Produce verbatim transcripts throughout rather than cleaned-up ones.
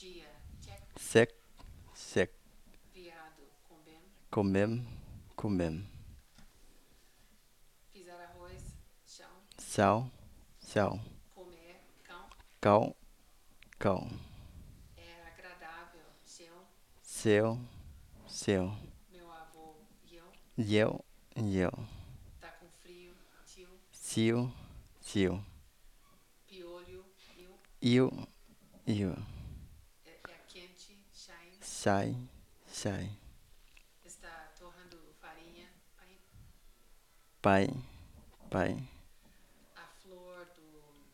Dia, check. Sec, sec. Viado, combem. Comem, comem. Pisar arroz, chão. Sal, sal. Comer, cão. Cão, cão. É agradável, seu. Seu, seu. Meu avô, eu. Eu, eu. Tá com frio, tio. Tio, tio. Piolho, eu. Eu, eu. É, é quente, shine. Sai, sai. Está torrando farinha, pai. Pai, pai. A flor do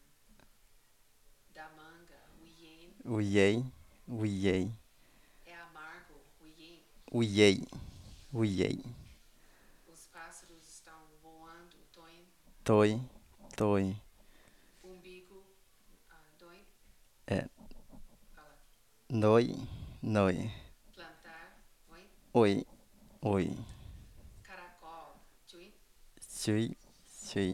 da manga, o ien. Uiei, uiei. É amargo, o ien. Uiei, uiei. Os pássaros estão voando, toin. Toi, toi. Umbigo, ah, doi. É. Fala. Noi, noi. Plantar, oi. Oi, oi. Caracol, tui. Sui, sui.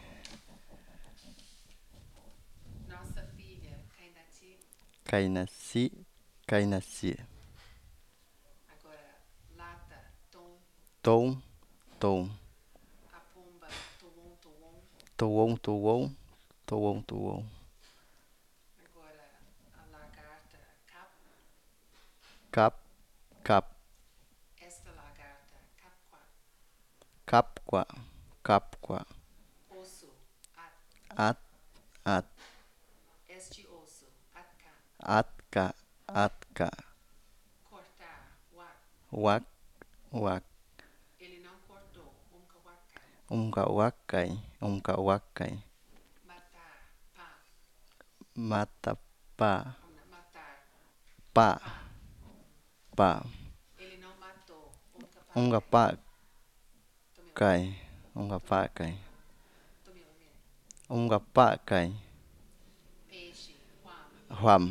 Nossa filha, Kainati. Kainasi, kainasi. Agora, lata, tom. Tom, tom. A pomba, toon, toon. Toon, toon. Toon, toon. Agora, a lagarta, cap. Cap, cap. Esta lagarta, capqua. Capqua, capqua. Osso, at. At, at. Este osso, atka. Atka, atka. Cortar, wak. Wak, wak. Ele não cortou, umka wakai. Umka wakai, umka wakai. Matar, pá. Mata, pa, Vamos lá, matar, pa, pá. pa. Ele não matou, umka pá. Umka pa, Tome o kai. Umka pa, kai. Tome o nome. Umka pa, kai. Peixe, huam. Huam.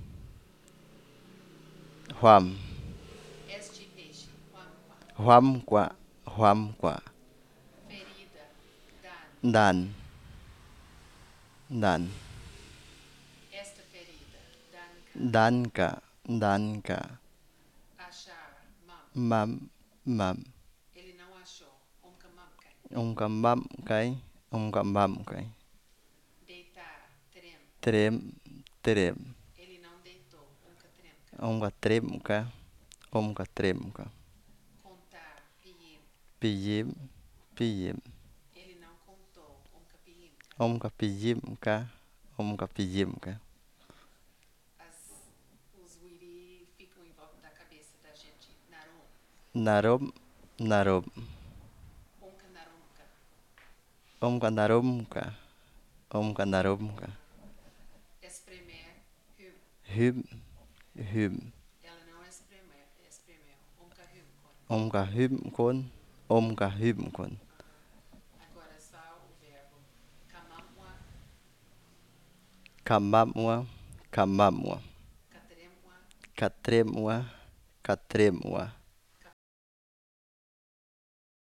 Huam. Este peixe, huam, huam. Huam, qua, huam, qua. Ferida, dan. Dan, dan. Esta ferida, danka. Danka, danka. Achar, mam. Mam, mam. Ele não achou, umka mamkai. Umka mam, kai. Umka mam, kai. Deitar, trem. Trem, trem. Ele não deitou, umka tremka. Umka tremka. Umka tremka. Contar, piem. Pijim, pijim. Ele não contou, umka piimka. Umka pijimka. Umka pijimka. As, os wiri ficam em volta da cabeça da gente. Narum, Narom, narom. umka narumka. Umka naromka. Umka naromka. Espremer, hum. Hym, hym. Ela não espremer, espremeu, umka hum. Umka hym kon. Umka hym kon. Agora só o verbo kamamwa, Kamamwa, kamamwa. katremwa, Katremwa, katremwa.